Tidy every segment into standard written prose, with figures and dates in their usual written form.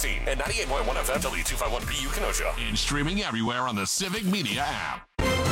14 and 98.1 FM W251BU Kenosha. And streaming everywhere on the Civic Media app.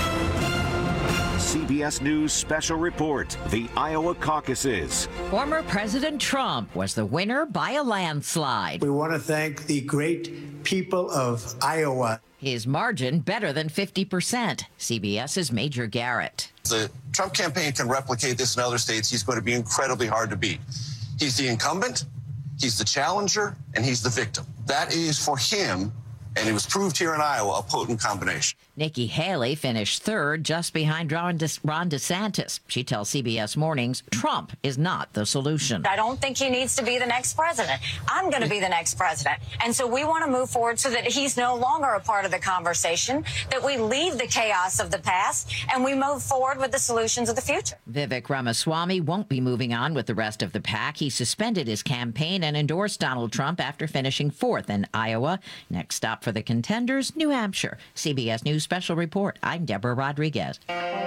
CBS News Special Report, the Iowa caucuses. Former President Trump was the winner by a landslide. We want to thank the great people of Iowa. His margin better than 50%. CBS's Major Garrett. The Trump campaign can replicate this in other states. He's going to be incredibly hard to beat. He's the incumbent, he's the challenger, and he's the victim. That is for him, and it was proved here in Iowa, a potent combination. Nikki Haley finished third, just behind Ron DeSantis. She tells CBS Mornings Trump is not the solution. I don't think he needs to be the next president. I'm going to be the next president. And so we want to move forward so that he's no longer a part of the conversation, that we leave the chaos of the past, and we move forward with the solutions of the future. Vivek Ramaswamy won't be moving on with the rest of the pack. He suspended his campaign and endorsed Donald Trump after finishing fourth in Iowa. Next stop for the contenders, New Hampshire. CBS News Special Report. I'm Deborah Rodriguez.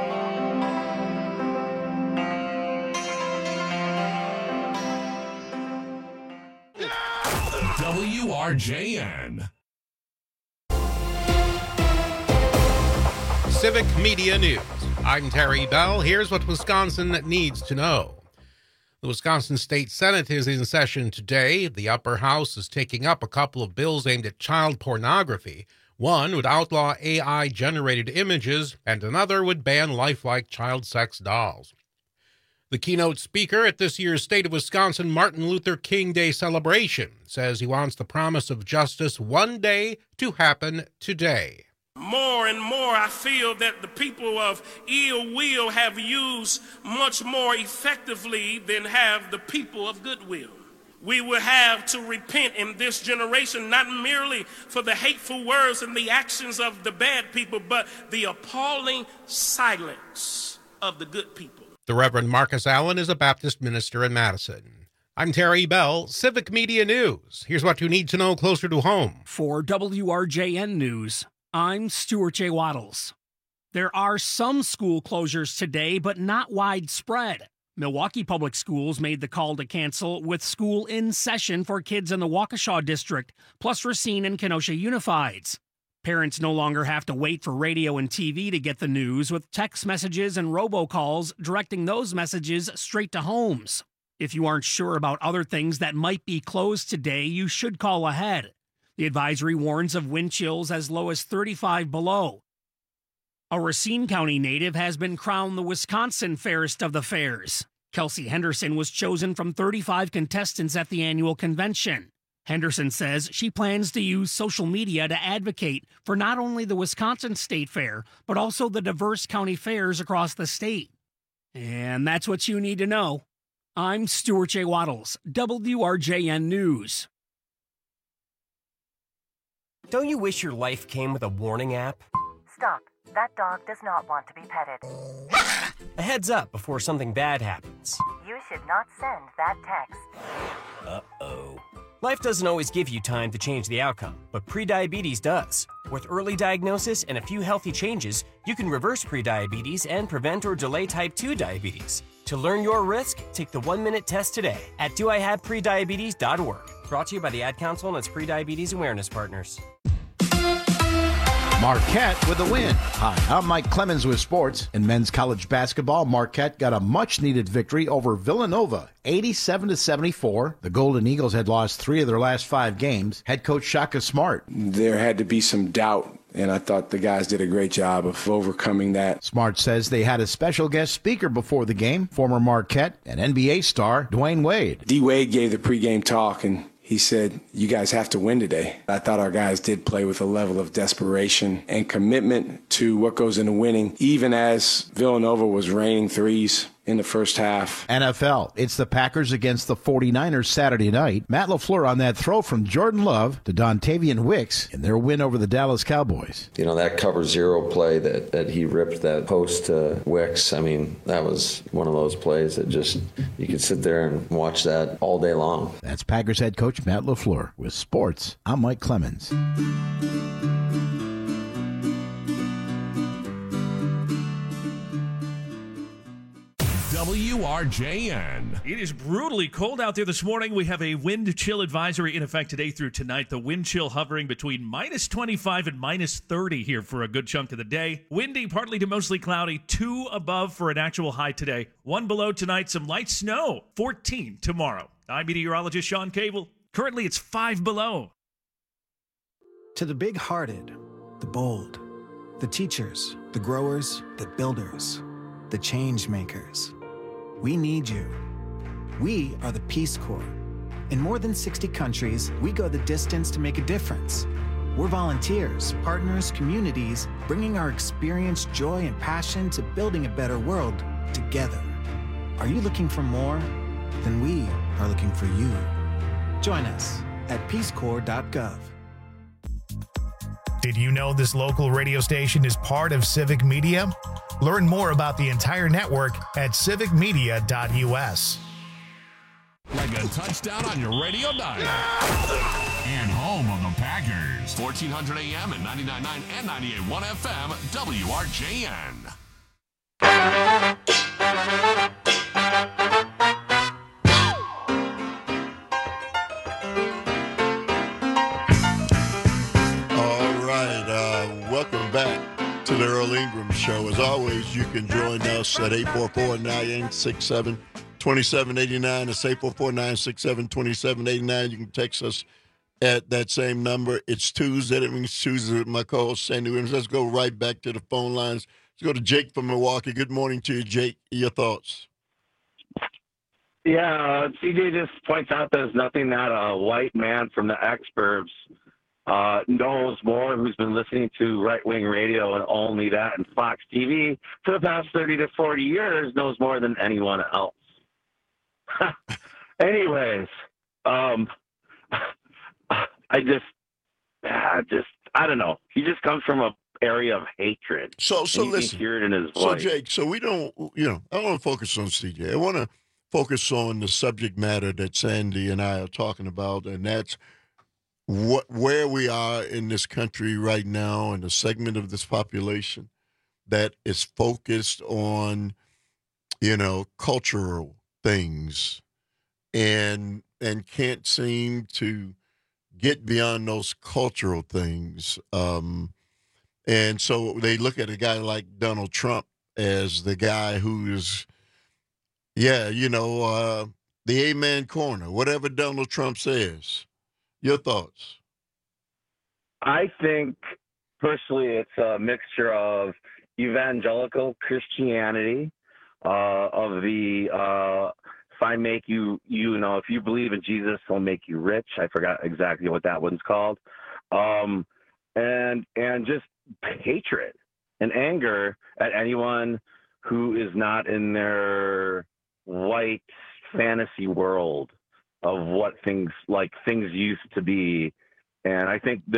WRJN. Civic Media News. I'm Terry Bell. Here's what Wisconsin needs to know. The Wisconsin State Senate is in session today. The upper house is taking up a couple of bills aimed at child pornography. One would outlaw AI-generated images, and another would ban lifelike child sex dolls. The keynote speaker at this year's State of Wisconsin Martin Luther King Day celebration says he wants the promise of justice one day to happen today. More and more, I feel that the people of ill will have used much more effectively than have the people of goodwill. We will have to repent in this generation, not merely for the hateful words and the actions of the bad people, but the appalling silence of the good people. The Reverend Marcus Allen is a Baptist minister in Madison. I'm Terry Bell, Civic Media News. Here's what you need to know closer to home. For WRJN News, I'm Stuart J. Waddles. There are some school closures today, but not widespread. Milwaukee Public Schools made the call to cancel with school in session for kids in the Waukesha District, plus Racine and Kenosha Unifieds. Parents no longer have to wait for radio and TV to get the news, with text messages and robocalls directing those messages straight to homes. If you aren't sure about other things that might be closed today, you should call ahead. The advisory warns of wind chills as low as 35 below. A Racine County native has been crowned the Wisconsin Fairest of the Fairs. Kelsey Henderson was chosen from 35 contestants at the annual convention. Henderson says she plans to use social media to advocate for not only the Wisconsin State Fair, but also the diverse county fairs across the state. And that's what you need to know. I'm Stuart J. Waddles, WRJN News. Don't you wish your life came with a warning app? Stop. That dog does not want to be petted. A heads up before something bad happens. You should not send that text. Uh-oh. Life doesn't always give you time to change the outcome, but prediabetes does. With early diagnosis and a few healthy changes, you can reverse prediabetes and prevent or delay type 2 diabetes. To learn your risk, take the 1-minute test today at doihaveprediabetes.org. Brought to you by the Ad Council and its prediabetes awareness partners. Marquette with a win. Hi, I'm Mike Clemens with sports. In men's college basketball, Marquette got a much-needed victory over Villanova, 87-74. The Golden Eagles had lost 3 of their last 5 games. Head coach Shaka Smart. There had to be some doubt, and I thought the guys did a great job of overcoming that. Smart says they had a special guest speaker before the game, former Marquette and NBA star Dwayne Wade. D. Wade gave the pregame talk, and he said, you guys have to win today. I thought our guys did play with a level of desperation and commitment to what goes into winning, even as Villanova was raining threes in the first half. NFL, it's the Packers against the 49ers Saturday night. Matt LaFleur on that throw from Jordan Love to Dontavian Wicks in their win over the Dallas Cowboys. You know, that cover zero play that he ripped that post to Wicks, I mean, that was one of those plays that just, you could sit there and watch that all day long. That's Packers head coach Matt LaFleur. With sports, I'm Mike Clemens. WRJN. It is brutally cold out there this morning. We have a wind chill advisory in effect today through tonight. The wind chill hovering between minus 25 and minus 30 here for a good chunk of the day. Windy, partly to mostly cloudy, 2 above for an actual high today. 1 below tonight, some light snow, 14 tomorrow. I'm meteorologist Sean Cable. Currently, it's 5 below. To the big-hearted, the bold, the teachers, the growers, the builders, the change makers. We need you. We are the Peace Corps. In more than 60 countries, we go the distance to make a difference. We're volunteers, partners, communities, bringing our experience, joy, and passion to building a better world together. Are you looking for more? Then we are looking for you. Join us at peacecorps.gov. Did you know this local radio station is part of Civic Media? Learn more about the entire network at civicmedia.us. Like a touchdown on your radio dial. And home of the Packers. 1400 AM and 99.9 and 98.1 FM, WRJN. Welcome back to the Earl Ingram Show. As always, you can join us at 844-967-2789. It's 844-967-2789. You can text us at that same number. It's Tuesday. That means Tuesday with my co-host, Sandy Williams. Let's go right back to the phone lines. Let's go to Jake from Milwaukee. Good morning to you, Jake. Your thoughts? Yeah, CJ just points out there's nothing that a white man from the exurbs knows more, who's been listening to right-wing radio and only that, and Fox TV for the past 30 to 40 years knows more than anyone else. Anyways, I don't know. He just comes from an area of hatred. So listen. Hear it in his voice. So Jake, so we don't, I don't want to focus on CJ. I want to focus on the subject matter that Sandy and I are talking about, and that's where we are in this country right now, and a segment of this population that is focused on, cultural things and can't seem to get beyond those cultural things. And so they look at a guy like Donald Trump as the guy who is, the amen corner, whatever Donald Trump says. Your thoughts? I think, personally, it's a mixture of evangelical Christianity, of the if I make you, if you believe in Jesus, he'll make you rich. I forgot exactly what that one's called. And just hatred and anger at anyone who is not in their white fantasy world of what things used to be. And I think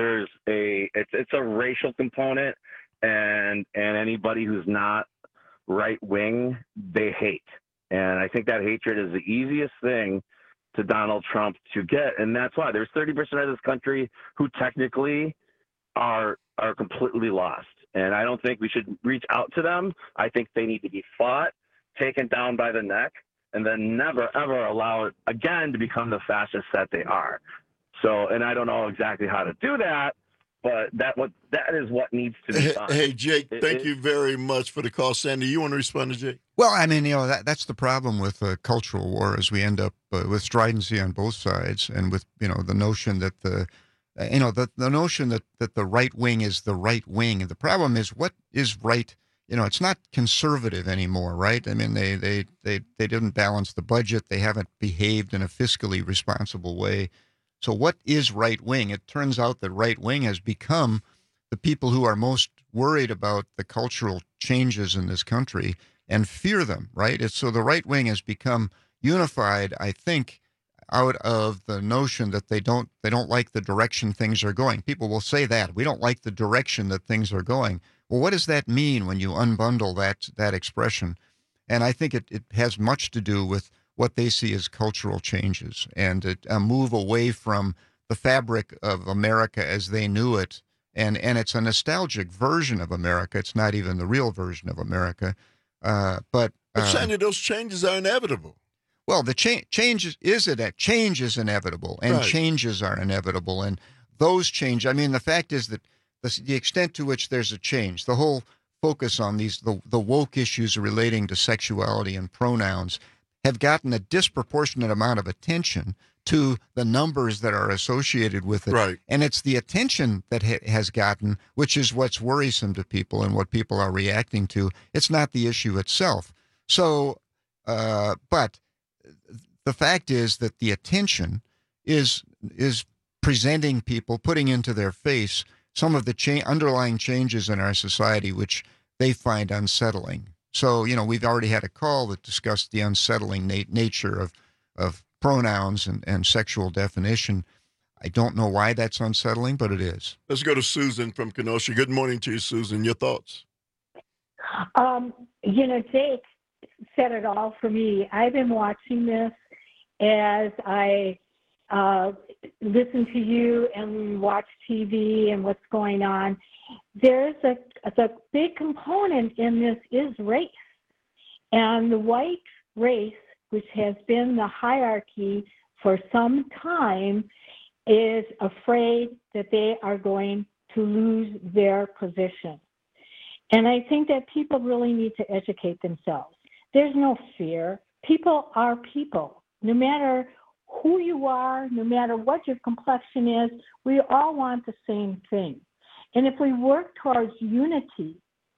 it's a racial component, and anybody who's not right wing, they hate. And I think that hatred is the easiest thing to Donald Trump to get. And that's why there's 30% of this country who technically are completely lost. And I don't think we should reach out to them. I think they need to be fought, taken down by the neck, and then never, ever allow it again to become the fascists that they are. So, and I don't know exactly how to do that, but that is what needs to be done. Hey, Jake, thank you very much for the call. Sandy, you want to respond to Jake? Well, I mean, that's the problem with cultural war, is we end up with stridency on both sides, and with, the notion that the notion that the right wing is the right wing. And the problem is, what is right? It's not conservative anymore, right? I mean, they didn't balance the budget. They haven't behaved in a fiscally responsible way. So what is right wing? It turns out that right wing has become the people who are most worried about the cultural changes in this country and fear them, right? So the right wing has become unified, I think, out of the notion that they don't like the direction things are going. People will say that. We don't like the direction that things are going. Well, what does that mean when you unbundle that expression? And I think it has much to do with what they see as cultural changes, and a move away from the fabric of America as they knew it. And it's a nostalgic version of America. It's not even the real version of America. But But Sandy, those changes are inevitable. Well, the change is inevitable, and Right. changes are inevitable, and those change. I mean, the fact is that the extent to which there's a change, the whole focus on the woke issues relating to sexuality and pronouns have gotten a disproportionate amount of attention to the numbers that are associated with it. Right. And it's the attention that has gotten, which is what's worrisome to people and what people are reacting to. It's not the issue itself. So, but the fact is that the attention is presenting people, putting into their face some of the underlying changes in our society, which they find unsettling. So, we've already had a call that discussed the unsettling nature of pronouns and sexual definition. I don't know why that's unsettling, but it is. Let's go to Susan from Kenosha. Good morning to you, Susan. Your thoughts? Jake said it all for me. I've been watching this as I listen to you and watch TV and what's going on. There's a big component in this is race. And the white race, which has been the hierarchy for some time, is afraid that they are going to lose their position. And I think that people really need to educate themselves. There's no fear. People are people. No matter who you are, no matter what your complexion is, we all want the same thing. And if we work towards unity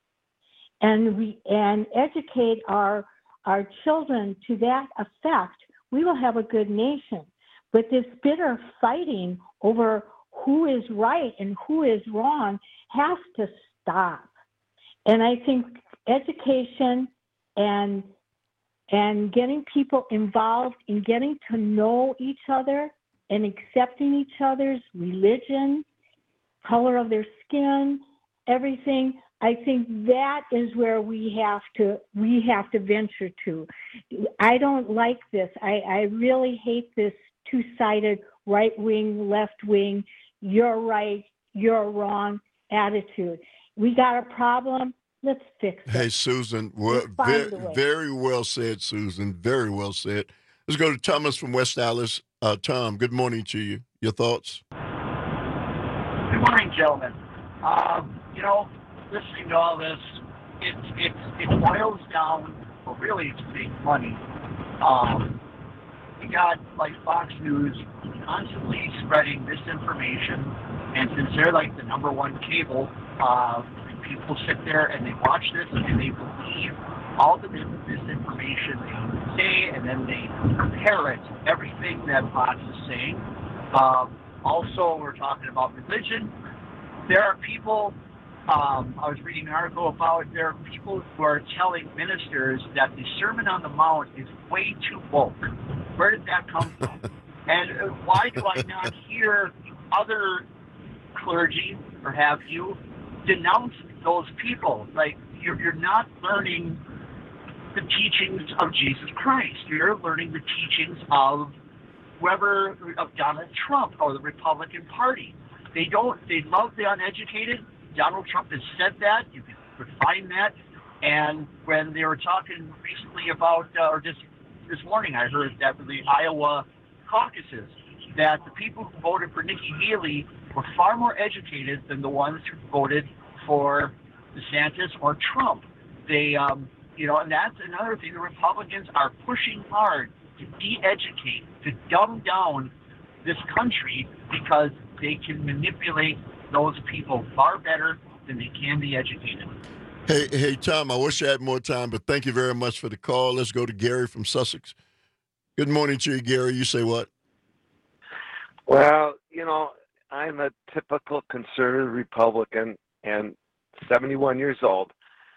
and educate our children to that effect, we will have a good nation. But this bitter fighting over who is right and who is wrong has to stop. And I think education and getting people involved in getting to know each other and accepting each other's religion, color of their skin, everything, I think that is where we have to venture to. I don't like this. I really hate this two-sided right wing, left wing, you're right, you're wrong attitude. We got a problem. Let's fix it. Hey, Susan, very well said, Susan. Very well said. Let's go to Thomas from West Dallas. Tom, good morning to you. Your thoughts? Good morning, gentlemen. Listening to all this, it boils down, well, really it's big money. You got, like, Fox News constantly spreading misinformation, and since they're, like, the number one cable, people sit there and they watch this and they believe all the misinformation they say, and then they parrot everything that Fox is saying. Also, we're talking about religion. There are people, I was reading an article about there are people who are telling ministers that the Sermon on the Mount is way too woke. Where did that come from? And why do I not hear other clergy, or have you, denounce those people? Like, you're not learning the teachings of Jesus Christ. You're learning the teachings of Donald Trump or the Republican Party. They love the uneducated. Donald Trump has said that. You could find that. And when they were talking recently about, or just this morning, I heard that for the Iowa caucuses, that the people who voted for Nikki Haley were far more educated than the ones who voted for DeSantis or Trump. They, and that's another thing. The Republicans are pushing hard to de-educate, to dumb down this country, because they can manipulate those people far better than they can be educated. Hey, Tom, I wish I had more time, but thank you very much for the call. Let's go to Gary from Sussex. Good morning to you, Gary. You say what? Well, I'm a typical conservative Republican and 71 years old.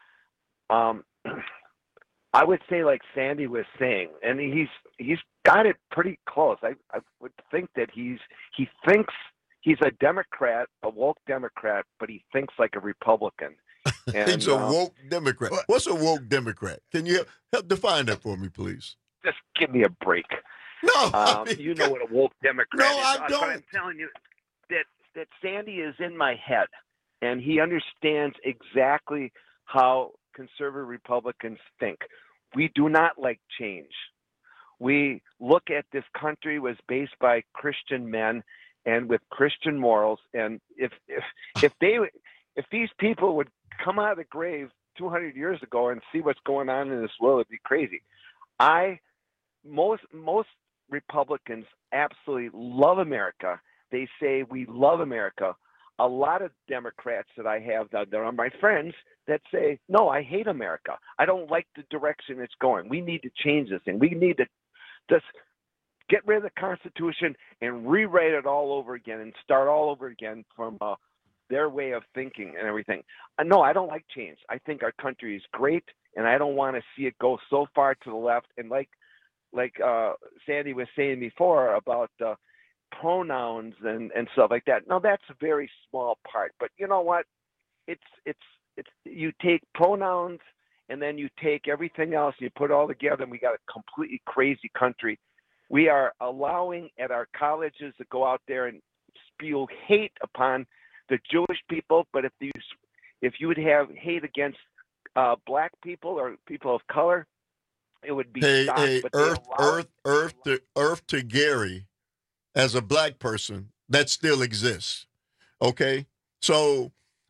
I would say, like Sandy was saying, and he's got it pretty close. I would think that he thinks he's a Democrat, a woke Democrat, but he thinks like a Republican. And, he's a woke Democrat. What's a woke Democrat? Can you help define that for me, please? Just give me a break. No, you know what a woke Democrat is. No, I don't. But I'm telling you that Sandy is in my head, and he understands exactly how conservative Republicans think. we do not like change. We look at this country was based by Christian men and with Christian morals. And if these people would come out of the grave 200 years ago and see what's going on in this world, it'd be crazy. Most Republicans absolutely love America. They say we love America. A lot of Democrats that I have that are my friends that say, no, I hate America. I don't like the direction it's going. We need to change this thing. We need to just get rid of the Constitution and rewrite it all over again and start all over again from their way of thinking and everything. No, I don't like change. I think our country is great, and I don't want to see it go so far to the left. And like Sandy was saying before about pronouns and stuff like that. No, that's a very small part. But you know what? It's you take pronouns and then you take everything else, you put it all together, and we got a completely crazy country. We are allowing at our colleges to go out there and spew hate upon the Jewish people, but if you would have hate against black people or people of color, it would be stopped. But Earth to Gary, as a black person, that still exists. Okay, so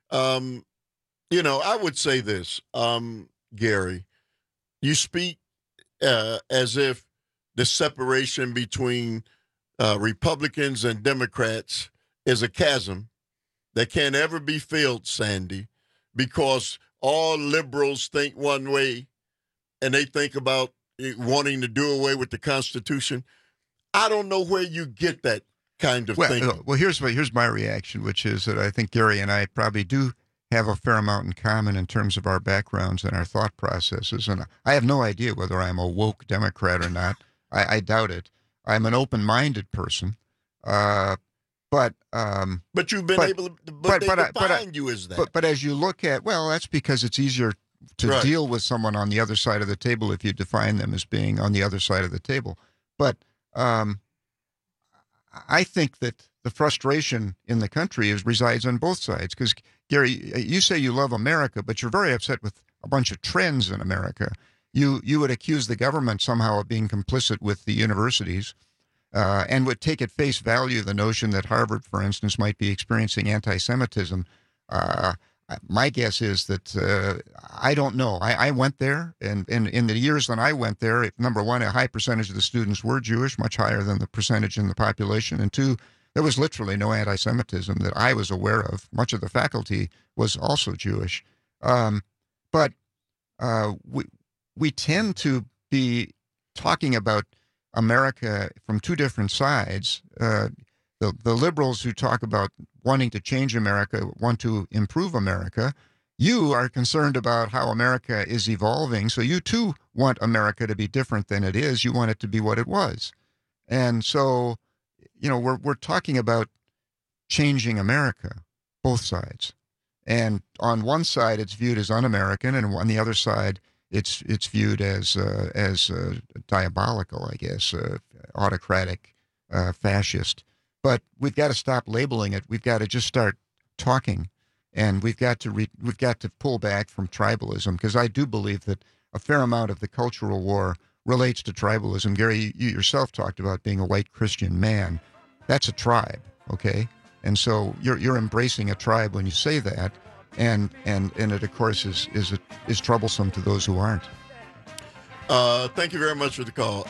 I would say this, Gary, you speak as if the separation between Republicans and Democrats is a chasm that can't ever be filled, Sandy, because all liberals think one way and they think about wanting to do away with the Constitution. I don't know where you get that kind of thinking. Well, here's my reaction, which is that I think Gary and I probably do have a fair amount in common in terms of our backgrounds and our thought processes. And I have no idea whether I'm a woke Democrat or not. I doubt it. I'm an open-minded person. But you've been able to, they define you as that. But as you look at, well, that's because it's easier to deal with someone on the other side of the table if you define them as being on the other side of the table. But I think that the frustration in the country resides on both sides. Because, Gary, you say you love America, but you're very upset with a bunch of trends in America. You would accuse the government somehow of being complicit with the universities and would take at face value the notion that Harvard, for instance, might be experiencing anti-Semitism. My guess is that I don't know. I went there, and in the years that I went there, number one, a high percentage of the students were Jewish, much higher than the percentage in the population, and two, there was literally no anti-Semitism that I was aware of. Much of the faculty was also Jewish. But we tend to be talking about America from two different sides. The liberals who talk about wanting to change America, want to improve America. You are concerned about how America is evolving, so you too want America to be different than it is. You want it to be what it was. And so, we're talking about changing America, both sides. And on one side, it's viewed as un-American, and on the other side, it's viewed as diabolical, I guess, autocratic, fascist. But we've got to stop labeling it. We've got to just start talking, and we've got to pull back from tribalism, because I do believe that a fair amount of the cultural war relates to tribalism. Gary, you yourself talked about being a white Christian man. That's a tribe, okay? And so you're embracing a tribe when you say that, and it of course is troublesome to those who aren't. Thank you very much for the call.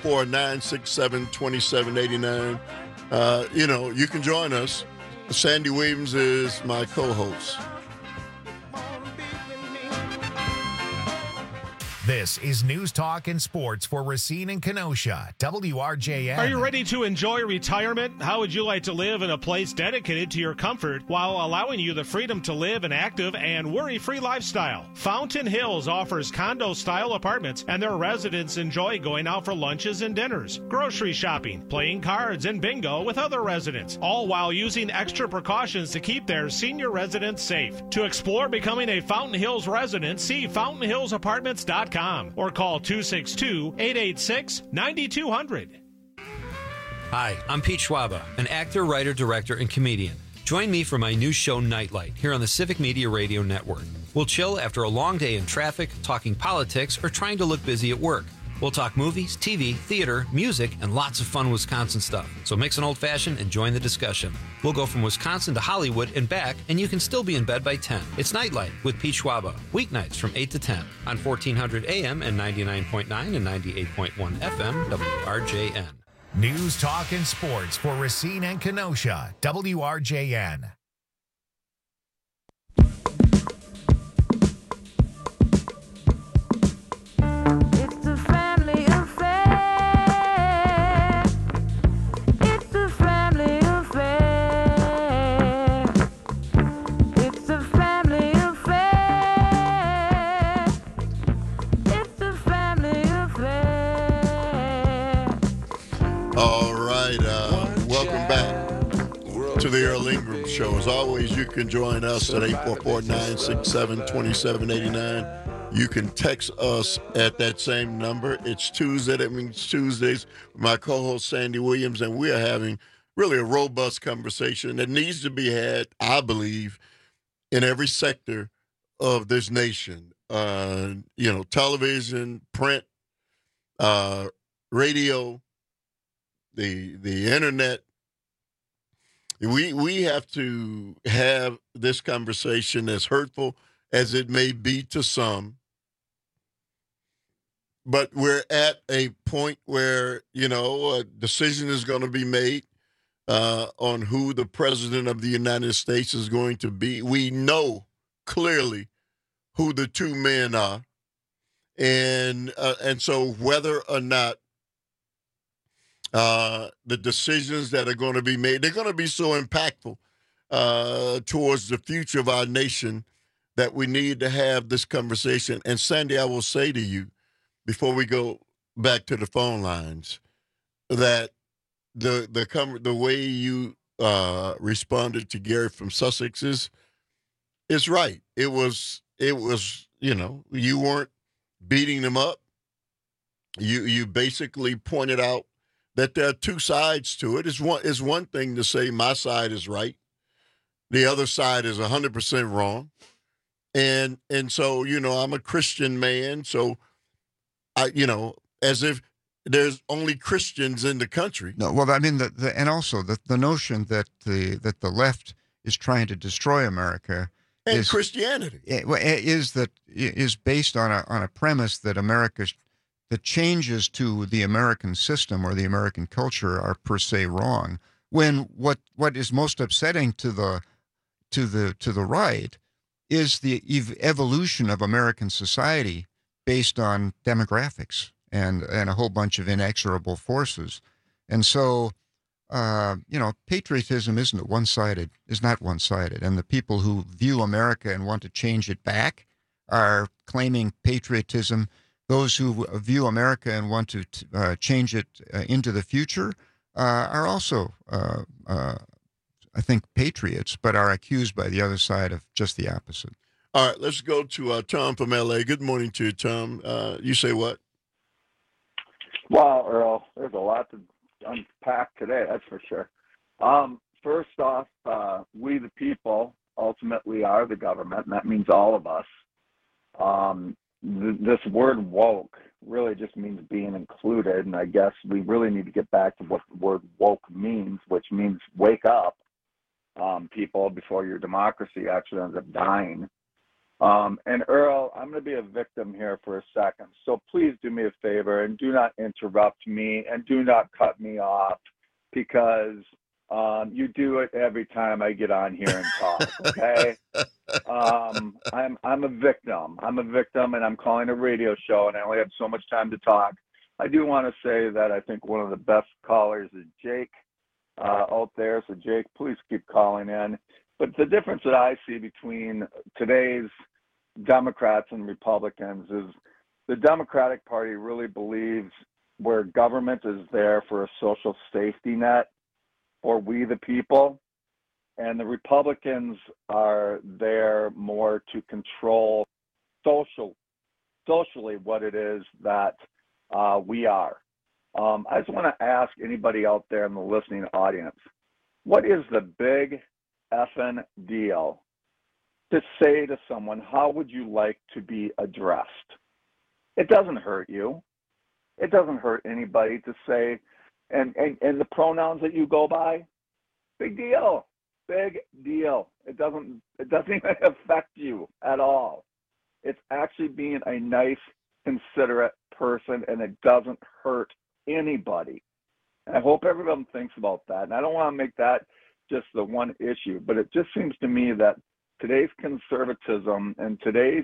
844-967-2789. You can join us. Sandy Williams is my co-host. This is News Talk and Sports for Racine and Kenosha, WRJN. Are you ready to enjoy retirement? How would you like to live in a place dedicated to your comfort while allowing you the freedom to live an active and worry-free lifestyle? Fountain Hills offers condo-style apartments, and their residents enjoy going out for lunches and dinners, grocery shopping, playing cards, and bingo with other residents, all while using extra precautions to keep their senior residents safe. To explore becoming a Fountain Hills resident, see fountainhillsapartments.com. Or call 262-886-9200. Hi, I'm Pete Schwaba, an actor, writer, director, and comedian. Join me for my new show, Nightlight, here on the Civic Media Radio Network. We'll chill after a long day in traffic, talking politics, or trying to look busy at work. We'll talk movies, TV, theater, music, and lots of fun Wisconsin stuff. So mix an old-fashioned and join the discussion. We'll go from Wisconsin to Hollywood and back, and you can still be in bed by 10. It's Nightlight with Pete Schwaba, weeknights from 8 to 10 on 1400 AM and 99.9 and 98.1 FM WRJN. News, talk, and sports for Racine and Kenosha, WRJN. To the Earl Ingram Show. As always, you can join us at 844-967-2789. You can text us at that same number. It's Tuesday. That means Tuesdays. My co-host, Sandy Williams, and we are having really a robust conversation that needs to be had, I believe, in every sector of this nation. Television, print, radio, the internet. We have to have this conversation, as hurtful as it may be to some. But we're at a point where, a decision is going to be made on who the president of the United States is going to be. We know clearly who the two men are. And so whether or not the decisions that are going to be made, they're going to be so impactful towards the future of our nation that we need to have this conversation. And Sandy, I will say to you, before we go back to the phone lines, that the way you responded to Gary from Sussex is right. It was you weren't beating them up. You basically pointed out that there are two sides to it. It's one thing to say my side is right, the other side is 100% wrong, and so I'm a Christian man, so as if there's only Christians in the country. No, well, I mean and also the notion that the left is trying to destroy America and Christianity is based on a premise that the changes to the American system or the American culture are per se wrong. When what is most upsetting to the right is the evolution of American society based on demographics and a whole bunch of inexorable forces. And so, patriotism is not one-sided. And the people who view America and want to change it back are claiming patriotism. Those who view America and want to change it into the future are also, I think, patriots, but are accused by the other side of just the opposite. All right, let's go to Tom from L.A. Good morning to you, Tom. You say what? Wow, Earl, there's a lot to unpack today, that's for sure. First off, we the people ultimately are the government, and that means all of us. This word woke really just means being included, and I guess we really need to get back to what the word woke means, which means wake up, people, before your democracy actually ends up dying. And Earl, I'm going to be a victim here for a second, so please do me a favor and do not interrupt me and do not cut me off, because you do it every time I get on here and talk, okay? I'm a victim. I'm a victim, and I'm calling a radio show, and I only have so much time to talk. I do want to say that I think one of the best callers is Jake out there. So, Jake, please keep calling in. But the difference that I see between today's Democrats and Republicans is the Democratic Party really believes where government is there for a social safety net for we the people, and the Republicans are there more to control socially what it is that we are. I just want to ask anybody out there in the listening audience, what is the big effing deal to say to someone, how would you like to be addressed? It doesn't hurt you. It doesn't hurt anybody to say, and the pronouns that you go by, big deal. Big deal. It doesn't even affect you at all. It's actually being a nice, considerate person, and it doesn't hurt anybody. And I hope everyone thinks about that. And I don't want to make that just the one issue, but it just seems to me that today's conservatism and today's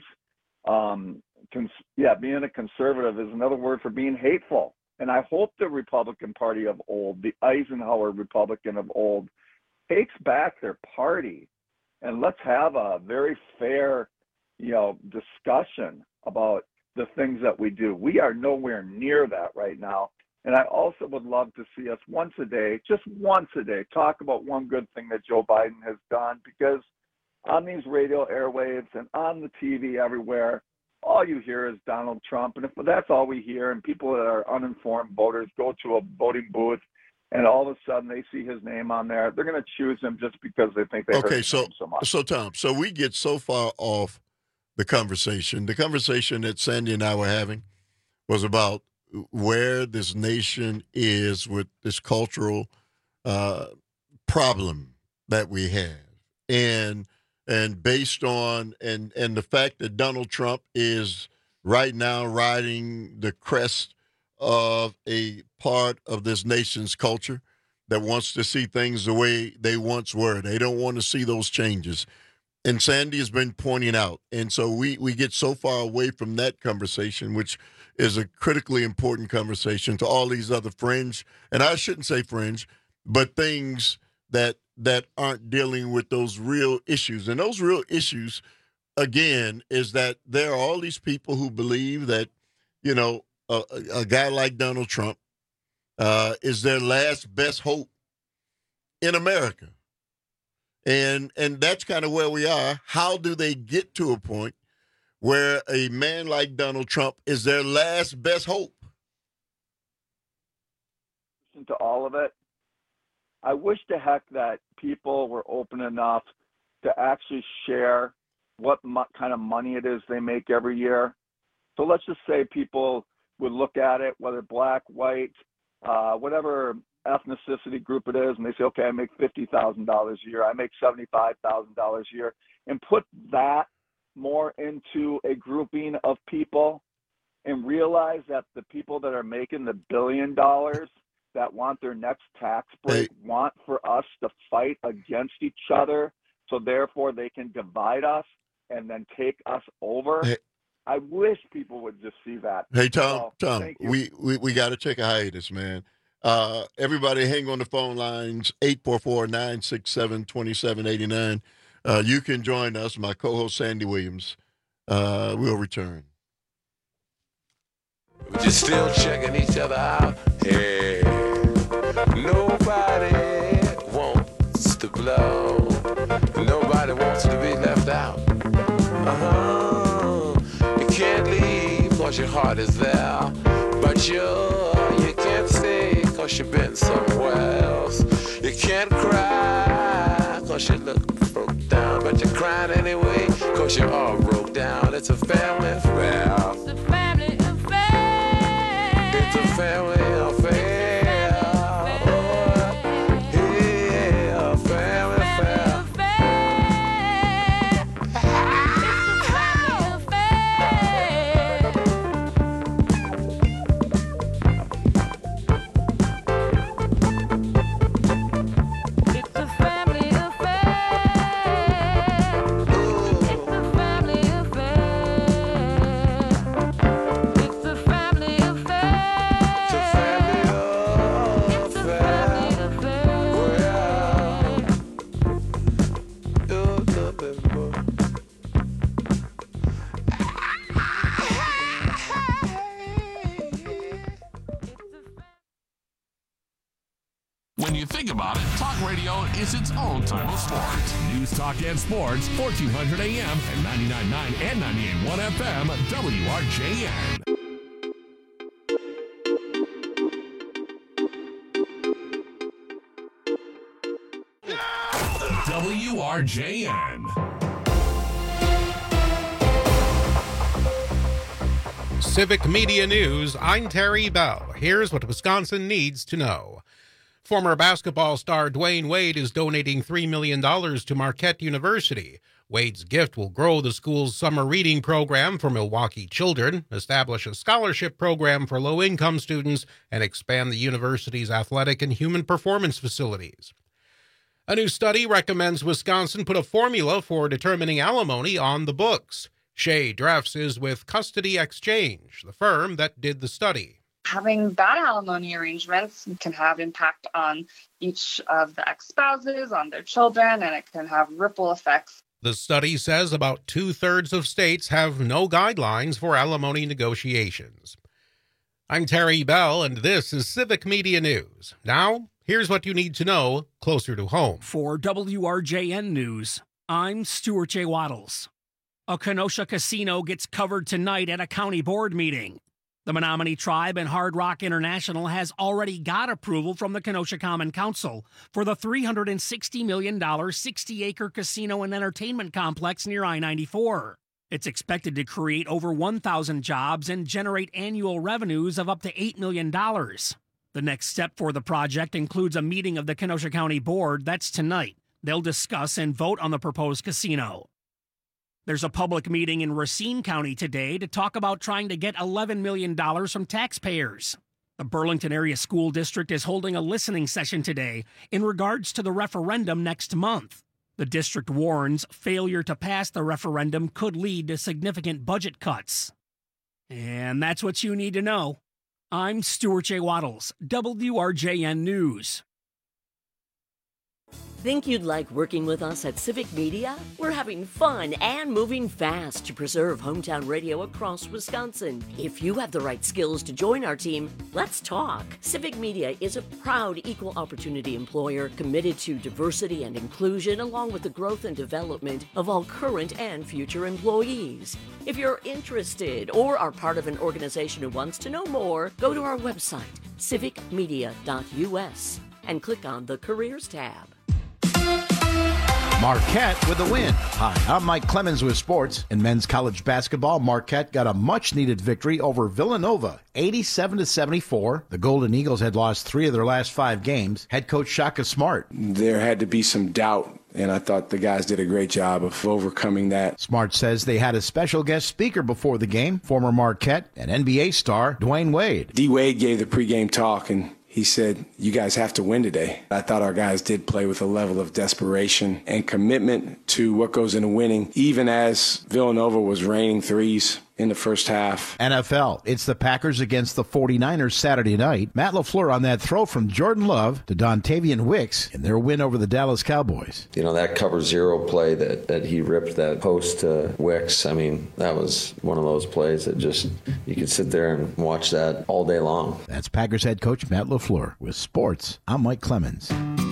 being a conservative is another word for being hateful. And I hope the Republican Party of old, the Eisenhower Republican of old, takes back their party, and let's have a very fair, discussion about the things that we do. We are nowhere near that right now. And I also would love to see us just once a day, talk about one good thing that Joe Biden has done, because on these radio airwaves and on the TV everywhere, all you hear is Donald Trump. And if that's all we hear, and people that are uninformed voters go to a voting booth and all of a sudden they see his name on there, they're going to choose him just because they think they heard his name so much. So Tom, we get so far off the conversation. The conversation that Sandy and I were having was about where this nation is with this cultural problem that we have. And based on and the fact that Donald Trump is right now riding the crest of a part of this nation's culture that wants to see things the way they once were. They don't want to see those changes. And Sandy has been pointing out. And so we get so far away from that conversation, which is a critically important conversation, to all these other fringe, and I shouldn't say fringe, but things that aren't dealing with those real issues. And those real issues, again, is that there are all these people who believe that, a guy like Donald Trump is their last best hope in America. And that's kind of where we are. How do they get to a point where a man like Donald Trump is their last best hope? Listen to all of it. I wish to heck that people were open enough to actually share what kind of money it is they make every year. So let's just say people would look at it, whether black, white, whatever ethnicity group it is, and they say, okay, I make $50,000 a year, I make $75,000 a year, and put that more into a grouping of people and realize that the people that are making the $1 billion that want their next tax break want for us to fight against each other, so therefore they can divide us and then take us over. I wish people would just see that. Hey, Tom, we got to take a hiatus, man. Everybody hang on the phone lines, 844-967-2789. You can join us. My co-host, Sandy Williams, will return. We're just still checking each other out. Hey, nobody wants to blow. Nobody wants to be left out. You can't leave cause your heart is there. But you can't stay cause you've been somewhere else. You can't cry cause you look broke down. But you're crying anyway cause you're all broke down. It's a family affair. It's a family affair. It's a family affair. Is its own type of sports. News, talk, and sports, 1400 AM and 99.9 and 98.1 FM, WRJN. WRJN. Civic Media News, I'm Terry Bell. Here's what Wisconsin needs to know. Former basketball star Dwayne Wade is donating $3 million to Marquette University. Wade's gift will grow the school's summer reading program for Milwaukee children, establish a scholarship program for low-income students, and expand the university's athletic and human performance facilities. A new study recommends Wisconsin put a formula for determining alimony on the books. Shay Dreffs is with Custody Exchange, the firm that did the study. Having bad alimony arrangements can have impact on each of the ex-spouses, on their children, and it can have ripple effects. The study says about 2/3 of states have no guidelines for alimony negotiations. I'm Terry Bell, and this is Civic Media News. Now, here's what you need to know closer to home. For WRJN News, I'm Stuart J. Waddles. A Kenosha casino gets covered tonight at a county board meeting. The Menominee Tribe and Hard Rock International has already got approval from the Kenosha Common Council for the $360 million 60-acre casino and entertainment complex near I-94. It's expected to create over 1,000 jobs and generate annual revenues of up to $8 million. The next step for the project includes a meeting of the Kenosha County Board. That's tonight. They'll discuss and vote on the proposed casino. There's a public meeting in Racine County today to talk about trying to get $11 million from taxpayers. The Burlington Area School District is holding a listening session today in regards to the referendum next month. The district warns failure to pass the referendum could lead to significant budget cuts. And that's what you need to know. I'm Stuart J. Waddles, WRJN News. Think you'd like working with us at Civic Media? We're having fun and moving fast to preserve hometown radio across Wisconsin. If you have the right skills to join our team, let's talk. Civic Media is a proud equal opportunity employer committed to diversity and inclusion along with the growth and development of all current and future employees. If you're interested or are part of an organization who wants to know more, go to our website, civicmedia.us, and click on the Careers tab. Marquette with the win. Hi, I'm Mike Clemens with sports. In men's college basketball, Marquette got a much-needed victory over Villanova, 87-74. The Golden Eagles had lost 3 of their last 5 games. Head coach Shaka Smart. There had to be some doubt, and I thought the guys did a great job of overcoming that. Smart says they had a special guest speaker before the game, former Marquette and NBA star Dwayne Wade. D. Wade gave the pregame talk, and he said, you guys have to win today. I thought our guys did play with a level of desperation and commitment to what goes into winning, even as Villanova was raining threes in the first half. NFL, it's the Packers against the 49ers Saturday night. Matt LaFleur on that throw from Jordan Love to Dontavian Wicks in their win over the Dallas Cowboys. You know, that cover zero play that he ripped that post to Wicks, I mean, that was one of those plays that just, you could sit there and watch that all day long. That's Packers head coach Matt LaFleur. With sports, I'm Mike Clemens.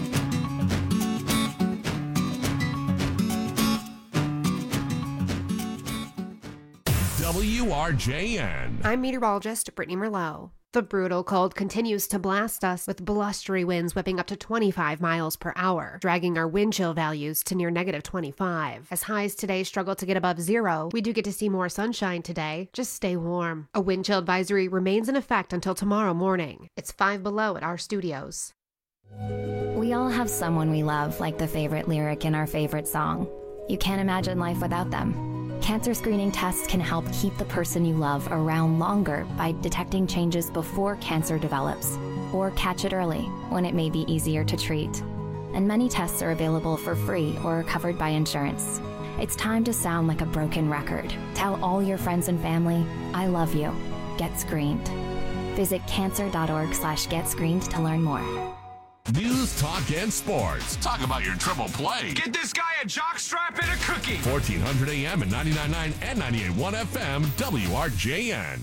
WRJN. I'm meteorologist Brittany Merlot. The brutal cold continues to blast us with blustery winds whipping up to 25 miles per hour, dragging our wind chill values to near -25. As highs today struggle to get above 0, we do get to see more sunshine today. Just stay warm. A wind chill advisory remains in effect until tomorrow morning. It's 5 below at our studios. We all have someone we love, like the favorite lyric in our favorite song. You can't imagine life without them. Cancer screening tests can help keep the person you love around longer by detecting changes before cancer develops, or catch it early when it may be easier to treat. And many tests are available for free or are covered by insurance. It's time to sound like a broken record. Tell all your friends and family, I love you. Get screened. Visit cancer.org/getscreened to learn more. News, talk, and sports. Talk about your triple play. Get this guy a jockstrap and a cookie. 1400 AM and 99.9 and 98.1 FM, WRJN.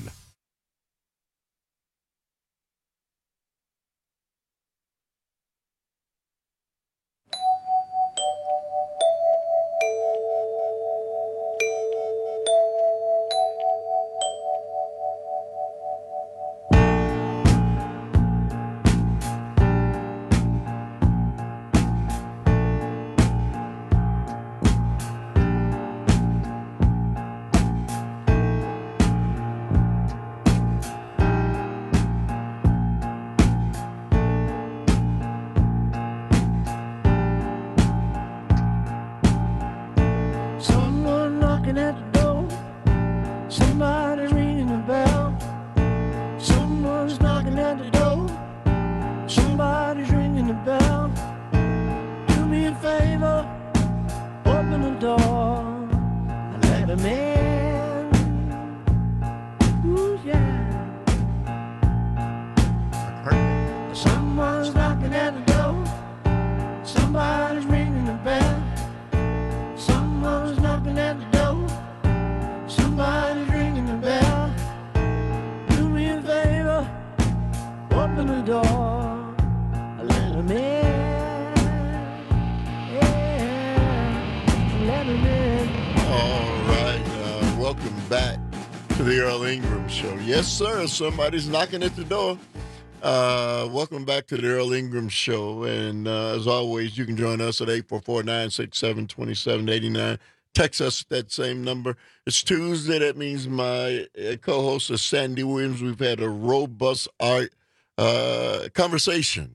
All right. Welcome back to the Earl Ingram Show. Yes, sir. Somebody's knocking at the door. Welcome back to the Earl Ingram Show. And as always, you can join us at 844-967-2789. Text us that same number. It's Tuesday. That means my co-host is Sandy Williams. We've had a robust conversation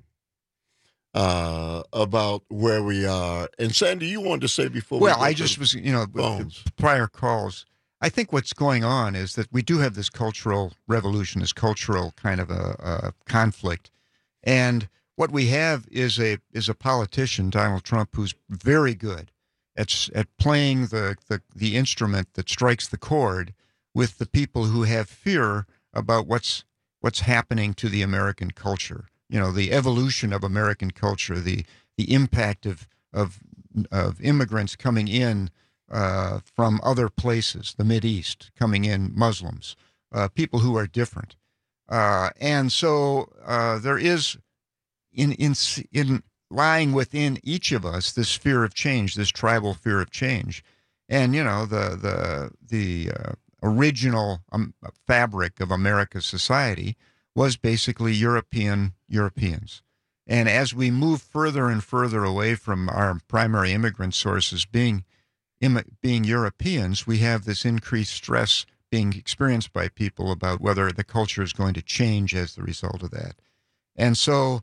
about where we are. And Sandy, you wanted to say before Well, I just was, with the prior calls, I think what's going on is that we do have this cultural revolution, this cultural kind of a conflict. And what we have is a politician, Donald Trump, who's very good at playing the instrument that strikes the chord with the people who have fear about what's happening to the American culture. The evolution of American culture, the impact of immigrants coming in from other places, the Mideast, coming in, Muslims, people who are different. And so there is in lying within each of us this fear of change, this tribal fear of change. And, the original fabric of America's society was basically Europeans. And as we move further and further away from our primary immigrant sources being Europeans, we have this increased stress being experienced by people about whether the culture is going to change as the result of that. And so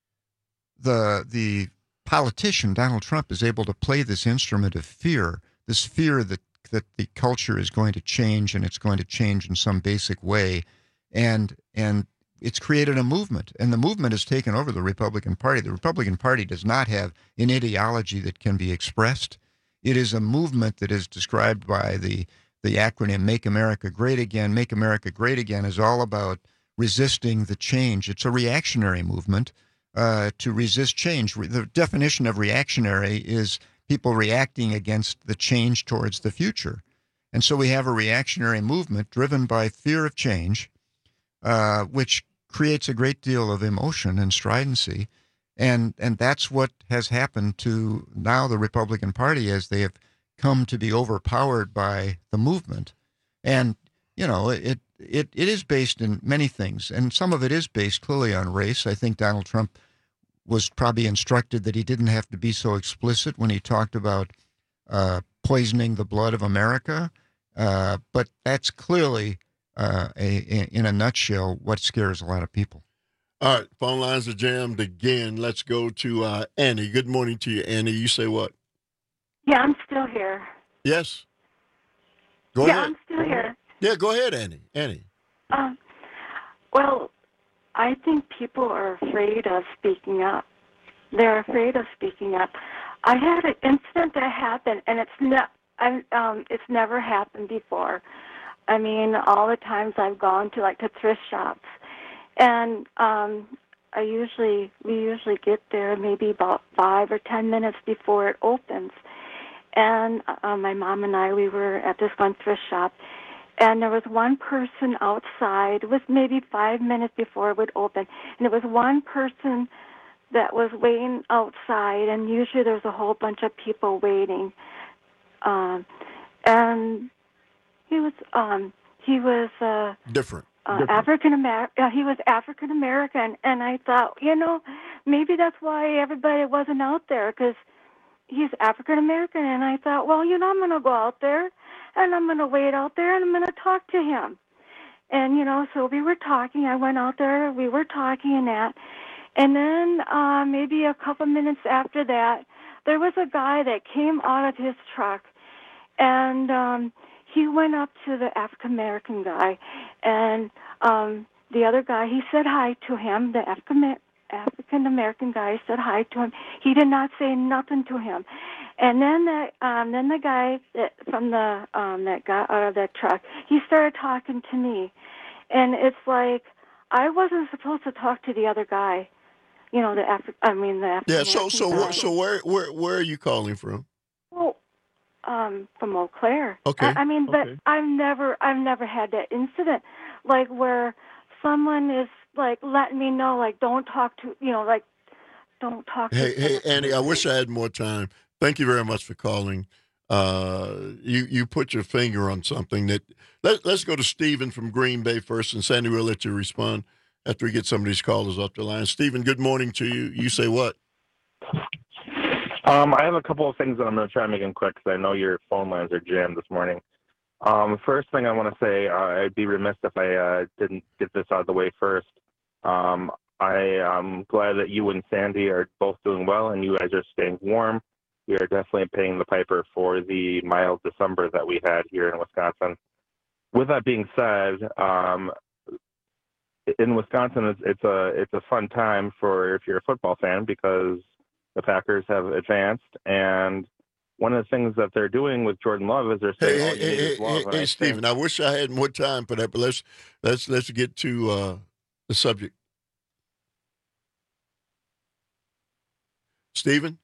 the politician, Donald Trump, is able to play this instrument of fear, this fear that the culture is going to change and it's going to change in some basic way. And it's created a movement, and the movement has taken over the Republican Party. The Republican Party does not have an ideology that can be expressed. It is a movement that is described by the acronym Make America Great Again. Make America Great Again is all about resisting the change. It's a reactionary movement to resist change. The definition of reactionary is people reacting against the change towards the future. And so we have a reactionary movement driven by fear of change, which creates a great deal of emotion and stridency. And that's what has happened to now the Republican Party as they have come to be overpowered by the movement. And, it is based in many things, and some of it is based clearly on race. I think Donald Trump was probably instructed that he didn't have to be so explicit when he talked about poisoning the blood of America. But that's clearly, in a nutshell, what scares a lot of people. All right, phone lines are jammed again. Let's go to Annie. Good morning to you, Annie. You say what? Yeah, I'm still here. Yes. Go ahead. Yeah, I'm still here. Yeah, go ahead, Annie. Annie. Well, I think people are afraid of speaking up. They're afraid of speaking up. I had an incident that happened, and it's never happened before. I mean, all the times I've gone to the thrift shops, and we usually get there maybe about 5 or 10 minutes before it opens. And my mom and I, we were at this one thrift shop, and there was one person outside. It was maybe 5 minutes before it would open, and it was one person that was waiting outside, and usually there's a whole bunch of people waiting. And he was different. African American. He was African American, and I thought, maybe that's why everybody wasn't out there, because he's African American. And I thought, well, I'm going to go out there, and I'm going to wait out there, and I'm going to talk to him. And so we were talking. I went out there. We were talking and that. And then maybe a couple minutes after that, there was a guy that came out of his truck, and he went up to the African American guy, and the other guy, he said hi to him. The African American guy said hi to him. He did not say nothing to him. And then the guy that got out of that truck, he started talking to me, and it's like I wasn't supposed to talk to the other guy. The African. Yeah. So where are you calling from? Well, from Eau Claire. Okay. But I've never had that incident, where someone is letting me know, don't talk to, don't talk to. Hey, Annie, I wish I had more time. Thank you very much for calling. You put your finger on something that. Let's go to Stephen from Green Bay first, and Sandy will let you respond after we get some of these callers off the line. Stephen, good morning to you. You say what? I have a couple of things that I'm going to try and make them quick because I know your phone lines are jammed this morning. First thing I want to say, I'd be remiss if I didn't get this out of the way first. I am glad that you and Sandy are both doing well and you guys are staying warm. We are definitely paying the piper for the mild December that we had here in Wisconsin. With that being said, in Wisconsin, it's a fun time for if you're a football fan because the Packers have advanced, and one of the things that they're doing with Jordan Love is they're saying, "Hey, Stephen, I wish I had more time for that, but let's get to the subject." Stephen?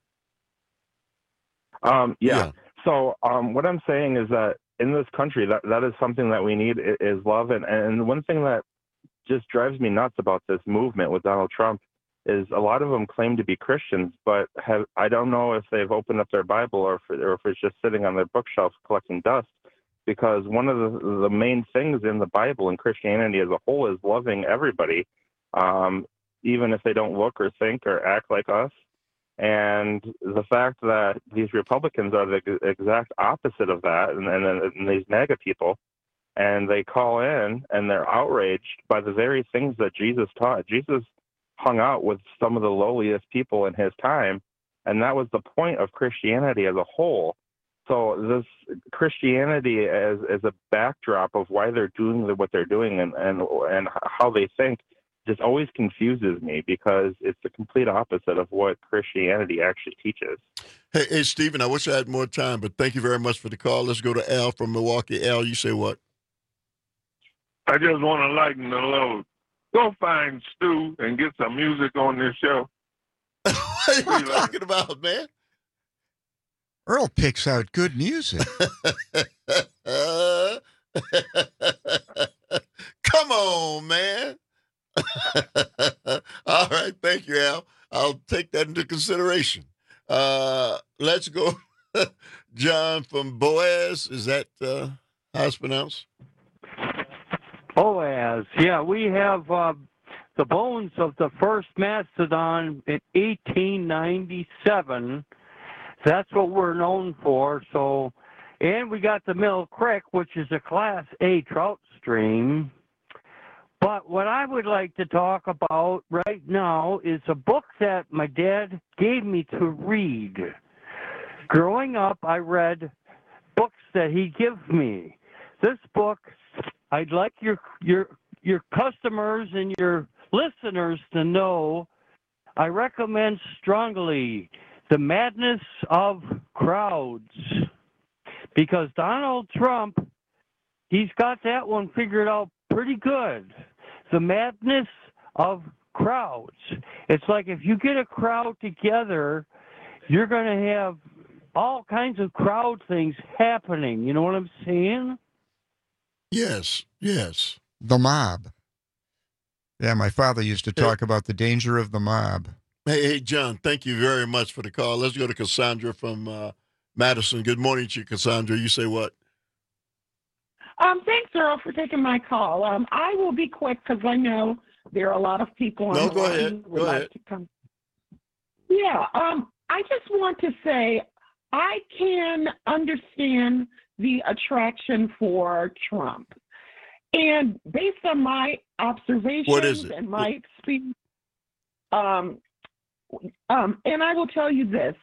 Yeah. So what I'm saying is that in this country, that is something that we need is love, and one thing that just drives me nuts about this movement with Donald Trump is a lot of them claim to be Christians, but I don't know if they've opened up their Bible or if it's just sitting on their bookshelf collecting dust, because one of the main things in the Bible and Christianity as a whole is loving everybody, even if they don't look or think or act like us. And the fact that these Republicans are the exact opposite of that, and these MAGA people, and they call in and they're outraged by the very things that Jesus taught. Jesus hung out with some of the lowliest people in his time, and that was the point of Christianity as a whole. So this Christianity as a backdrop of why they're doing what they're doing and how they think just always confuses me because it's the complete opposite of what Christianity actually teaches. Hey, Stephen, I wish I had more time, but thank you very much for the call. Let's go to Al from Milwaukee. Al, you say what? I just want to lighten the load. Go find Stu and get some music on this show. What are you talking about, man? Earl picks out good music. Come on, man. All right. Thank you, Al. I'll take that into consideration. Let's go. John from Boaz. Is that how it's pronounced? Boaz. Yeah, we have the bones of the first mastodon in 1897. That's what we're known for. So, and we got the Mill Creek, which is a Class A trout stream. But what I would like to talk about right now is a book that my dad gave me to read. Growing up, I read books that he gave me. This book, I'd like your customers and your listeners to know, I recommend strongly The Madness of Crowds, because Donald Trump, he's got that one figured out pretty good. The Madness of Crowds. It's like if you get a crowd together, you're going to have all kinds of crowd things happening. You know what I'm saying? Yes, yes. The mob. Yeah, my father used to talk about the danger of the mob. Hey, John, thank you very much for the call. Let's go to Cassandra from Madison. Good morning to you, Cassandra. You say what? Thanks, Earl, for taking my call. I will be quick because I know there are a lot of people on the go line ahead. who would Go like ahead. to come. Yeah, I just want to say I can understand the attraction for Trump. And based on my observations What is it? and my experience, and I will tell you this.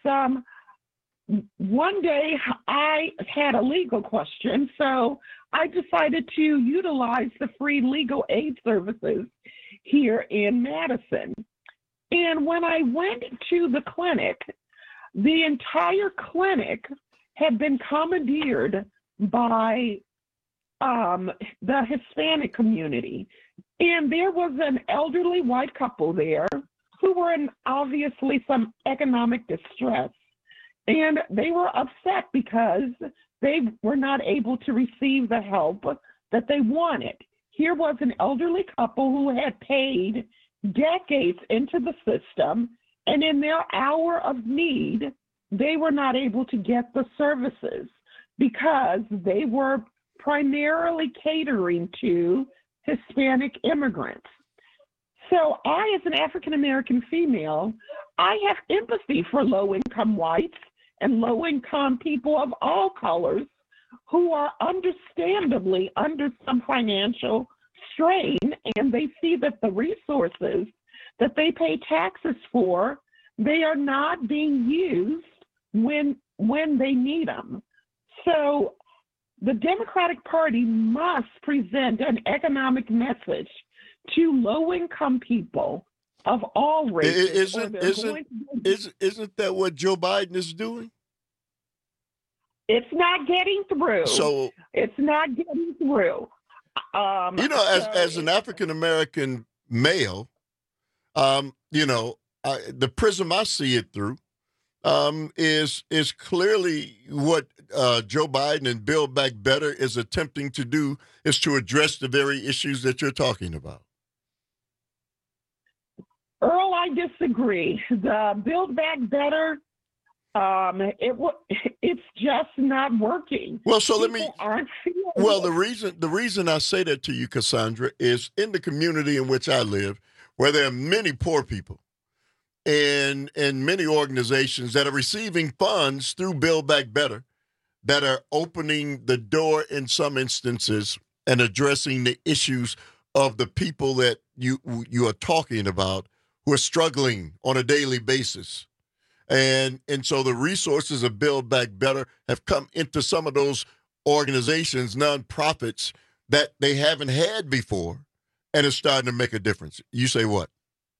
One day I had a legal question, so I decided to utilize the free legal aid services here in Madison. And when I went to the clinic, the entire clinic had been commandeered by the Hispanic community. And there was an elderly white couple there who were in obviously some economic distress. And they were upset because they were not able to receive the help that they wanted. Here was an elderly couple who had paid decades into the system, and in their hour of need, they were not able to get the services because they were primarily catering to Hispanic immigrants. So I, as an African-American female, I have empathy for low-income whites and low-income people of all colors who are understandably under some financial strain, and they see that the resources that they pay taxes for, they are not being used when they need them. So the Democratic Party must present an economic message to low-income people of all races. Isn't that what Joe Biden is doing? It's not getting through. So it's not getting through. As an African American male, the prism I see it through is clearly what Joe Biden and Build Back Better is attempting to do is to address the very issues that you're talking about. Earl, I disagree. The Build Back Better, it's just not working. Well, so the reason I say that to you, Cassandra, is in the community in which I live, where there are many poor people and many organizations that are receiving funds through Build Back Better that are opening the door in some instances and addressing the issues of the people that you are talking about who are struggling on a daily basis. And so the resources of Build Back Better have come into some of those organizations, nonprofits, that they haven't had before, and it's starting to make a difference. You say what?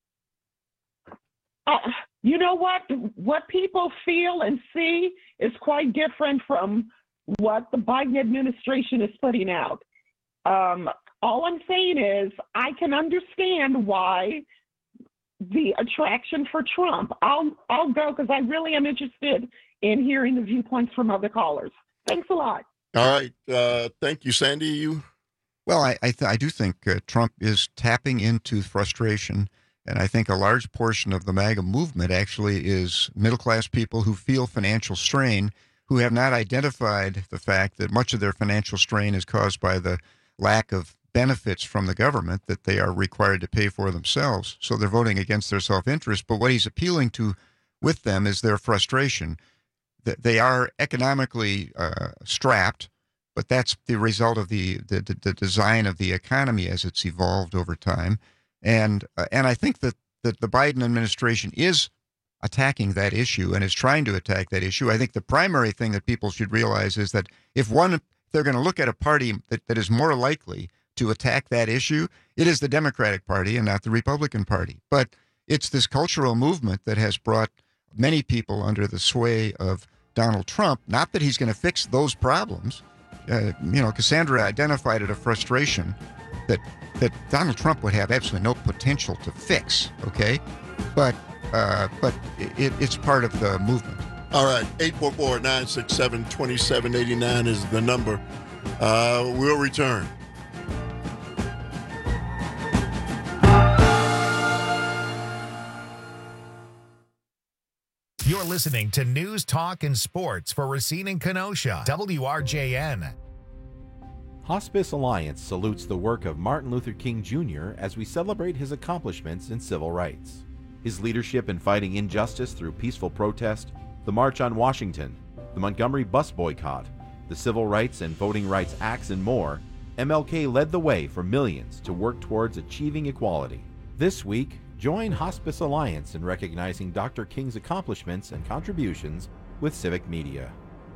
You know what? What people feel and see is quite different from what the Biden administration is putting out. All I'm saying is I can understand why the attraction for Trump. I'll go because I really am interested in hearing the viewpoints from other callers. Thanks a lot. All right. Thank you, Sandy. You? Well, I do think Trump is tapping into frustration, and I think a large portion of the MAGA movement actually is middle-class people who feel financial strain, who have not identified the fact that much of their financial strain is caused by the lack of benefits from the government that they are required to pay for themselves. So they're voting against their self-interest. But what he's appealing to with them is their frustration. That they are economically strapped, but that's the result of the design of the economy as it's evolved over time. And I think that the Biden administration is attacking that issue and is trying to attack that issue. I think the primary thing that people should realize is that if they're going to look at a party that is more likely to attack that issue, it is the Democratic Party and not the Republican Party. But it's this cultural movement that has brought many people under the sway of Donald Trump. Not that he's going to fix those problems. Cassandra identified a frustration that Donald Trump would have absolutely no potential to fix. Okay, but it's part of the movement. All right, 844-967-2789 is the number. We'll return. You're listening to News, Talk, and Sports for Racine and Kenosha, WRJN. Hospice Alliance salutes the work of Martin Luther King Jr. as we celebrate his accomplishments in civil rights. His leadership in fighting injustice through peaceful protest, the March on Washington, the Montgomery bus boycott, the Civil Rights and Voting Rights Acts, and more, MLK led the way for millions to work towards achieving equality. This week, join Hospice Alliance in recognizing Dr. King's accomplishments and contributions with Civic Media.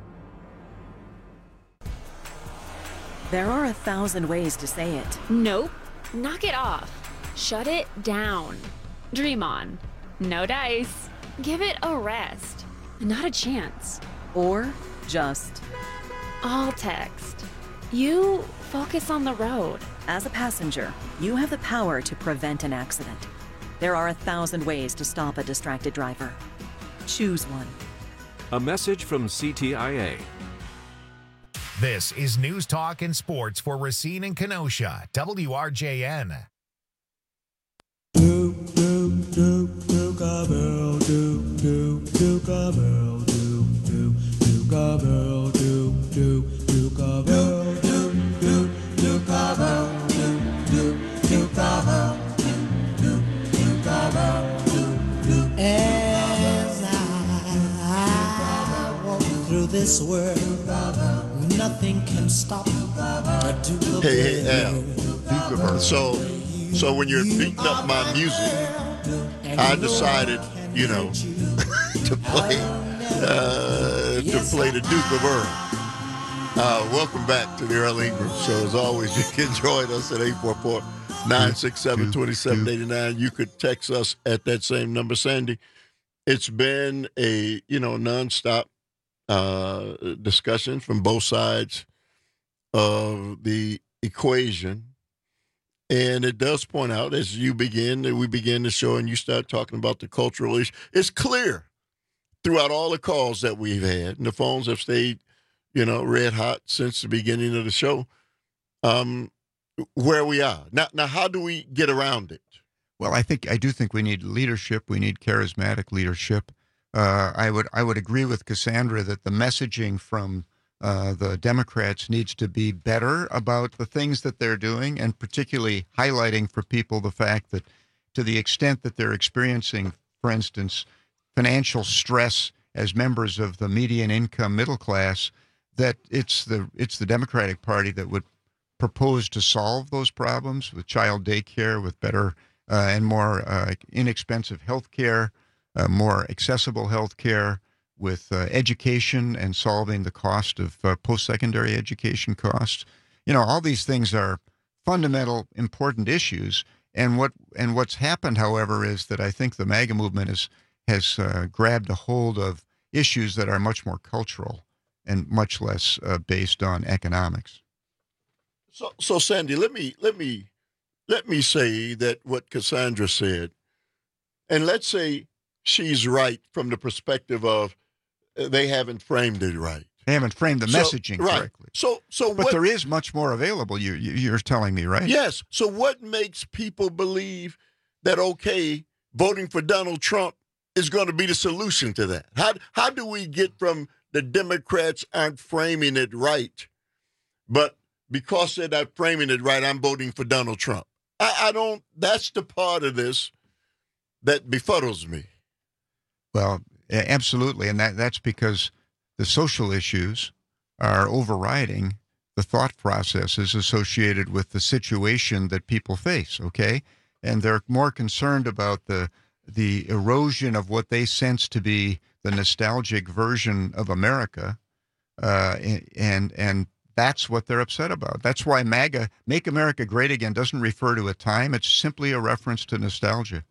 There are 1,000 ways to say it. Nope. Knock it off. Shut it down. Dream on. No dice. Give it a rest. Not a chance. Or just all text. You focus on the road. As a passenger, you have the power to prevent an accident. There are 1,000 ways to stop a distracted driver. Choose one. A message from CTIA. This is News, Talk, and Sports for Racine and Kenosha, WRJN. Duke a barrel, Duke a barrel, Bell, Duke, Duke, Duke of Bell, Duke, Duke, Duke of Bell, Duke, Duke, Duke of Bell, Duke, Duke of Bell, Duke, Duke. As I walk through this world, nothing can stop a Duke of Bell. Hey, Al. So when you're beating up my music, I decided, to play the Duke of Earl. Welcome back to the Earl Ingram Show. As always, you can join us at 844-967-2789. You could text us at that same number, Sandy. It's been a nonstop discussion from both sides of the equation. And it does point out, as we begin the show and you start talking about the cultural issue, it's clear throughout all the calls that we've had, and the phones have stayed, red hot since the beginning of the show, where we are. Now, how do we get around it? Well, I do think we need leadership. We need charismatic leadership. I would agree with Cassandra that the messaging from the Democrats needs to be better about the things that they're doing, and particularly highlighting for people the fact that to the extent that they're experiencing, for instance, financial stress as members of the median income middle class, that it's the Democratic Party that would propose to solve those problems with child daycare, with better and more inexpensive health care, more accessible health care, with education and solving the cost of post-secondary education costs. All these things are fundamental, important issues. And what's happened, however, is that I think the MAGA movement has grabbed a hold of issues that are much more cultural and much less based on economics. So Sandy, let me say that what Cassandra said, and let's say she's right from the perspective of they haven't framed it right. They haven't framed the messaging correctly. But there is much more available. You're telling me, right? Yes. So what makes people believe that voting for Donald Trump is going to be the solution to that? How do we get from the Democrats aren't framing it right, but because they're not framing it right, I'm voting for Donald Trump? I don't. That's the part of this that befuddles me. Well, absolutely, and that's because the social issues are overriding the thought processes associated with the situation that people face, okay? And they're more concerned about the erosion of what they sense to be the nostalgic version of America, and that's what they're upset about. That's why MAGA, Make America Great Again, doesn't refer to a time. It's simply a reference to nostalgia.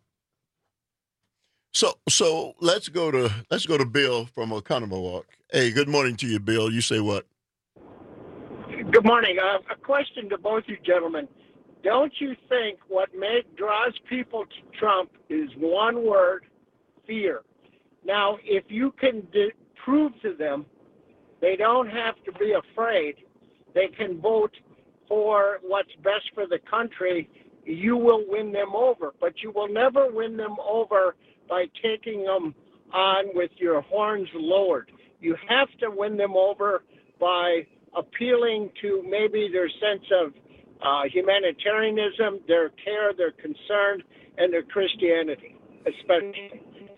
So let's go to Bill from Oconomowoc. Hey, good morning to you, Bill. You say what? Good morning. A question to both you gentlemen. Don't you think what draws people to Trump is one word, fear? Now, if you can prove to them they don't have to be afraid, they can vote for what's best for the country, you will win them over. But you will never win them over by taking them on with your horns lowered. You have to win them over by appealing to maybe their sense of humanitarianism, their care, their concern, and their Christianity, especially.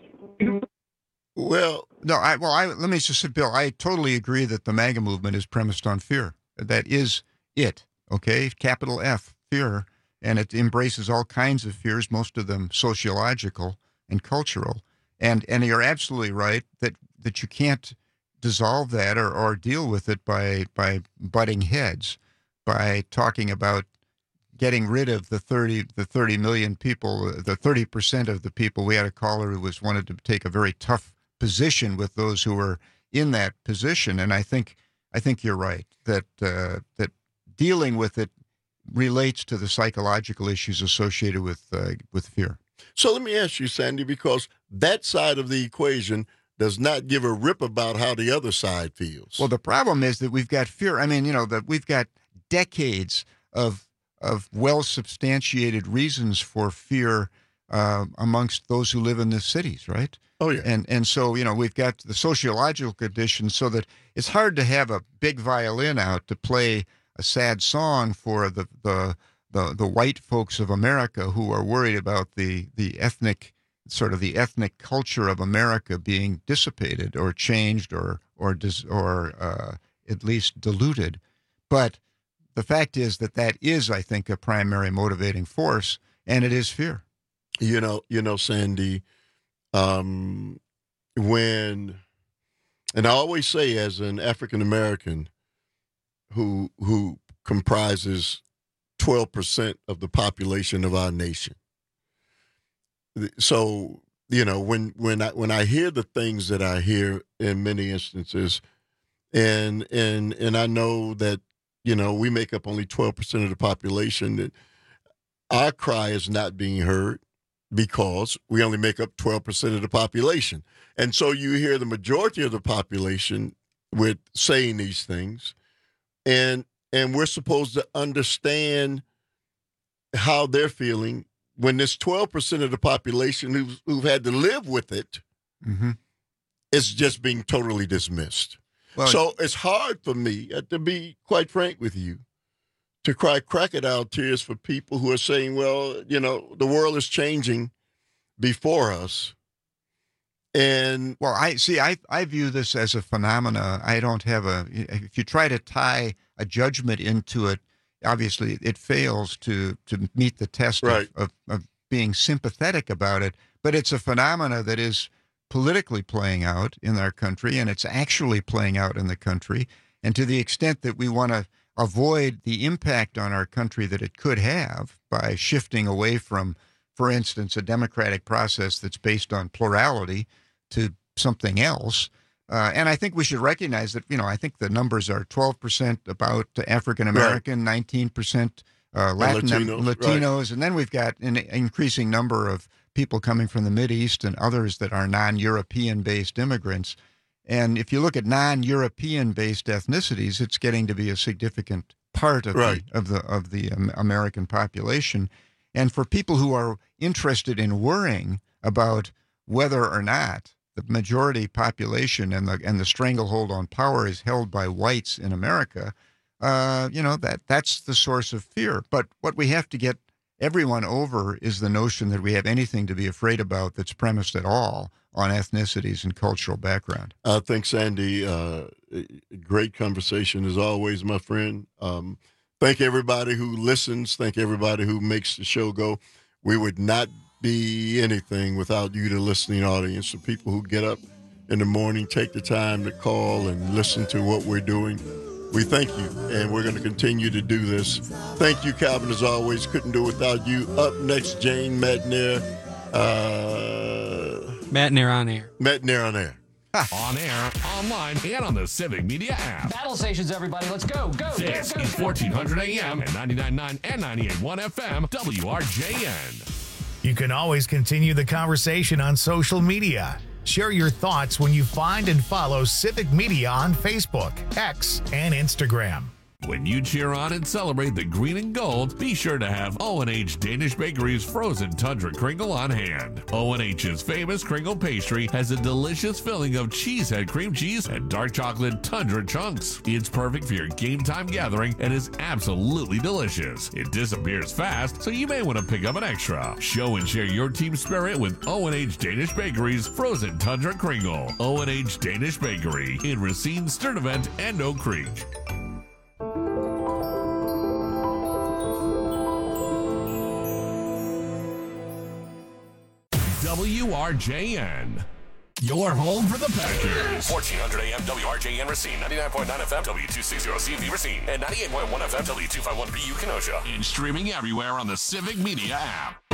Well, no, let me just say, Bill, I totally agree that the MAGA movement is premised on fear. That is it, okay? Capital F, fear, and it embraces all kinds of fears, most of them sociological and cultural. And you're absolutely right that you can't dissolve that or deal with it by butting heads, by talking about getting rid of the 30 million people, the 30% of the people. We had a caller who wanted to take a very tough position with those who were in that position, and I think you're right that dealing with it relates to the psychological issues associated with fear. So let me ask you, Sandy, because that side of the equation does not give a rip about how the other side feels. Well, the problem is that we've got fear. I mean, that we've got decades of well-substantiated reasons for fear amongst those who live in the cities, right? Oh, yeah. And so, we've got the sociological conditions so that it's hard to have a big violin out to play a sad song for the white folks of America who are worried about the ethnic culture of America being dissipated or changed or at least diluted. But the fact is that is, I think, a primary motivating force, and it is fear. Sandy, and I always say, as an African American who comprises 12% of the population of our nation, so when I hear the things that I hear in many instances, and I know that we make up only 12% of the population, that our cry is not being heard because we only make up 12% of the population. And so you hear the majority of the population with saying these things, and we're supposed to understand how they're feeling when this 12% of the population who've had to live with it is just being totally dismissed. Well, so it's hard for me, to be quite frank with you, to cry crocodile tears for people who are saying, well, the world is changing before us. And I view this as a phenomena. I don't have if you try to tie a judgment into it, obviously it fails to meet the test of being sympathetic about it. But it's a phenomena that is politically playing out in our country, and it's actually playing out in the country. And to the extent that we want to avoid the impact on our country that it could have by shifting away from, for instance, a democratic process that's based on plurality to something else. And I think we should recognize that, I think the numbers are 12% about African American, 19% Latinos, and then we've got an increasing number of people coming from the Mideast and others that are non-European based immigrants. And if you look at non-European based ethnicities, it's getting to be a significant part of the American population. And for people who are interested in worrying about whether or not the majority population and the stranglehold on power is held by whites in America, that's the source of fear. But what we have to get everyone over is the notion that we have anything to be afraid about that's premised at all on ethnicities and cultural background. I think, Sandy, great conversation as always, my friend. Thank everybody who listens. Thank everybody who makes the show go. We would not be anything without you, the listening audience, the people who get up in the morning, take the time to call and listen to what we're doing. We thank you, and we're going to continue to do this. Thank you, Calvin, as always. Couldn't do it without you. Up next, Jane Matenaer. Matenaer on air. Matenaer on air. On air, online, and on the Civic Media app. Battle stations, everybody. Let's go. This is 1400 AM and 99.9 and 98.1 FM, WRJN. You can always continue the conversation on social media. Share your thoughts when you find and follow Civic Media on Facebook, X, and Instagram. When you cheer on and celebrate the green and gold, be sure to have O&H Danish Bakery's frozen Tundra Kringle on hand. O&H's famous Kringle pastry has a delicious filling of cheesehead cream cheese and dark chocolate Tundra chunks. It's perfect for your game time gathering and is absolutely delicious. It disappears fast, so you may want to pick up an extra. Show and share your team spirit with O&H Danish Bakery's frozen Tundra Kringle. O&H Danish Bakery in Racine, Sturtevant, and Oak Creek. WRJN, your home for the Packers. 1400 AM WRJN Racine, 99.9 FM W260CV Racine, and 98.1 FM W251BU Kenosha. And streaming everywhere on the Civic Media app.